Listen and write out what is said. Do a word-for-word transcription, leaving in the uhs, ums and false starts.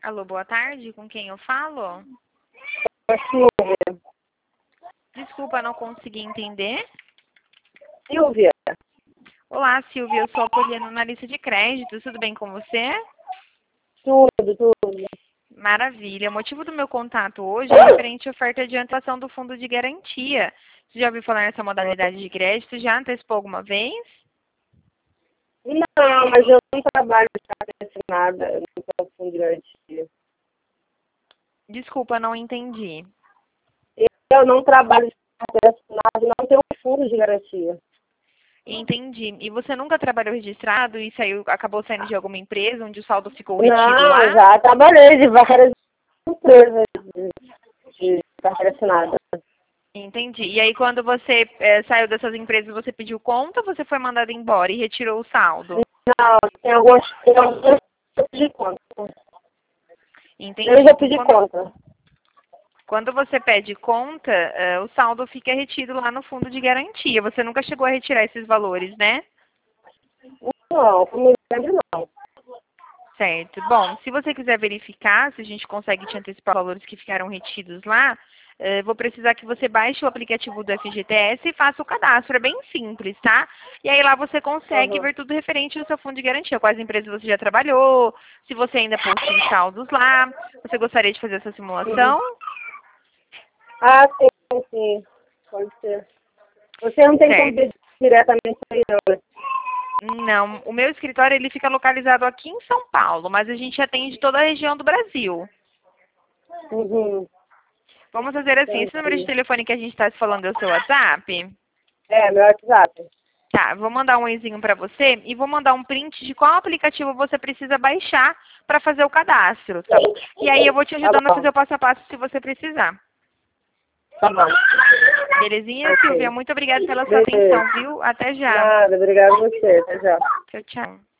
Alô, boa tarde. Com quem eu falo? Silvia. Desculpa, não consegui entender. Silvia. Olá, Silvia. Eu sou a Poliana, analista de crédito. Tudo bem com você? Tudo, tudo. Maravilha. O motivo do meu contato hoje é referente à oferta de antecipação do fundo de garantia. Você já ouviu falar nessa modalidade de crédito? Já antecipou alguma vez? Não, mas eu não trabalho de nada, eu não tenho fundo de garantia. Desculpa, não entendi. Eu não trabalho de nada, não tenho fundo de garantia. Entendi. E você nunca trabalhou registrado e saiu, acabou saindo de alguma empresa onde o saldo ficou retido Não, lá? já trabalhei de várias empresas de, de carteira assinada. Entendi. E aí, quando você eh, saiu dessas empresas, você pediu conta ou você foi mandado embora e retirou o saldo? Não, tem algumas, tem algumas que eu pedi conta. Entendi. Eu já Então, pedi quando, conta. quando você pede conta, eh, o saldo fica retido lá no fundo de garantia. Você nunca chegou a retirar esses valores, né? Não, como lembro não. Certo. Bom, se você quiser verificar se a gente consegue te antecipar os valores que ficaram retidos lá, eh, vou precisar que você baixe o aplicativo do F G T S e faça o cadastro. É bem simples, tá? E aí lá você consegue Uhum. ver tudo referente ao seu fundo de garantia. Quais empresas você já trabalhou, se você ainda possui saldos lá. Você gostaria de fazer essa simulação? Uhum. Ah, sim, sim. Pode ser. Você não tem como Certo. ver diretamente aí, não. Não, o meu escritório ele fica localizado aqui em São Paulo, mas a gente atende toda a região do Brasil. Uhum. Vamos fazer assim, esse número de Entendi. telefone que a gente está se falando é o seu WhatsApp? É, meu WhatsApp. Tá, vou mandar um oizinho para você e vou mandar um print de qual aplicativo você precisa baixar para fazer o cadastro, tá? E aí eu vou te Tá ajudando a bom. fazer o passo a passo se você precisar. Tá bom. Belezinha, Silvia? Ok. Muito obrigada pela sua Beleza. atenção, viu? Até já. Nada, obrigada a você. Até já. Tchau, tchau.